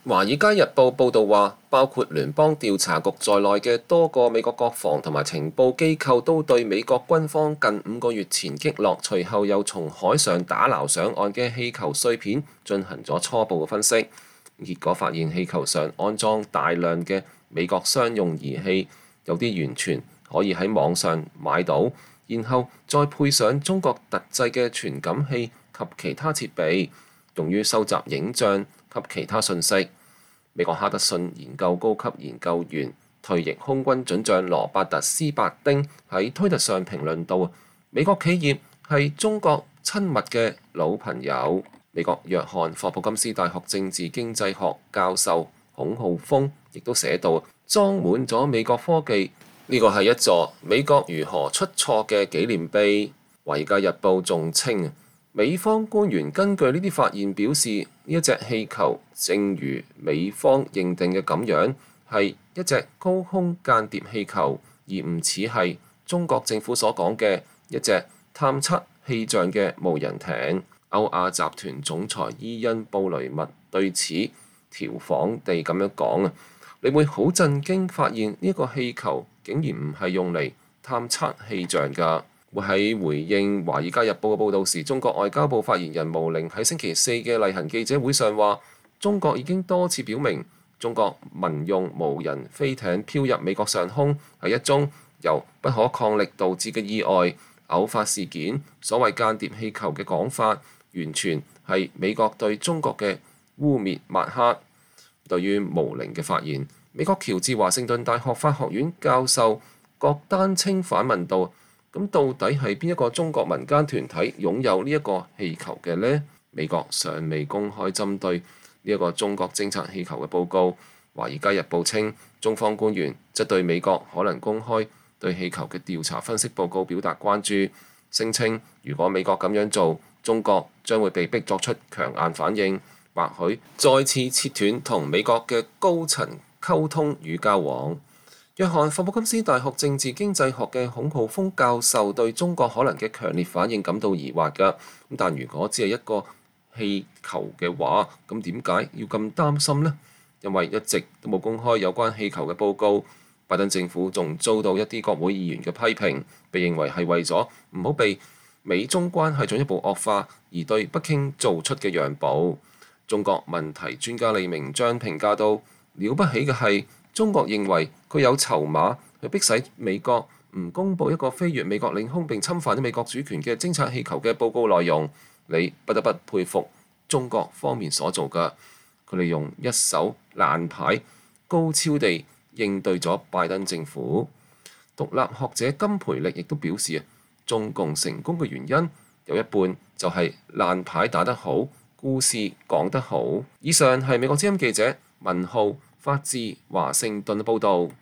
《華爾街日報》報導話，包括聯邦調查局在內嘅多個美國國防同埋情報機構都對美國軍方近5個月前擊落，隨後又從海上打撈上岸嘅氣球碎片進行咗初步嘅分析。結果發現氣球上安裝大量嘅美國商用儀器，有啲完全可以喺網上買到，然後再配上中國特製嘅傳感器及其他設備，用於收集影像及其他信息。美國哈德遜研究高級研究員、退役空軍准將羅伯特斯伯丁喺推特上評論到：美國企業係中國親密嘅老朋友。美國約翰霍普金斯大學政治經濟學教授孔浩峰亦都寫到：裝滿咗美國科技，呢個係一座美國如何出錯嘅紀念碑。《華爾街日報》仲稱，美方官員根據呢啲發現表示，呢一隻氣球正如美方認定嘅咁樣，係一隻高空間諜氣球，而唔似係中國政府所講嘅一隻探測氣象嘅無人艇。歐亞集團總裁伊恩布雷默對此調侃地咁樣講：你會好震驚發現呢個氣球竟然唔係用嚟探測氣象㗎。會喺回應《華爾街日報》嘅報導時，中國外交部發言人毛寧喺星期四嘅例行記者會上話：中國已經多次表明，中國民用無人飛艇飄入美國上空係一宗由不可抗力導致嘅意外偶發事件。所謂間諜氣球嘅講法，完全係美國對中國嘅污蔑抹黑。對於毛寧嘅發言，美國喬治華盛頓大學法學院教授郭丹青反問道：咁到底係邊一個中國民間團體擁有呢一個氣球嘅呢？美國尚未公開針對呢一個中國偵察氣球嘅報告。《華爾街日報》稱，中方官員則對美國可能公開對氣球嘅調查分析報告表達關注，聲稱如果美國咁樣做，中國將會被迫作出強硬反應，或許再次切斷同美國嘅高層溝通與交往。約翰霍普金斯大學政治經濟學嘅孔浩峰教授對中國可能嘅強烈反應感到疑惑㗎。但如果只係一個氣球嘅話，咁點解要咁擔心呢？因為一直都冇公開有關氣球嘅報告。拜登政府仲遭到一啲國會議員嘅批評，被認為係為咗唔好被美中關係進一步惡化而對北京做出嘅讓步。中國問題專家李明章評價到：了不起嘅係中國認為佢有籌碼去迫使美國唔公佈一個飛越美國領空並侵犯咗美國主權嘅偵察氣球嘅報告內容。你不得不佩服中國方面所做嘅，佢哋用一手爛牌高超地應對咗拜登政府。獨立學者金培力亦都表示，中共成功嘅原因有一半就係爛牌打得好，故事講得好。以上係美國之音記者文浩發自華盛頓嘅報導。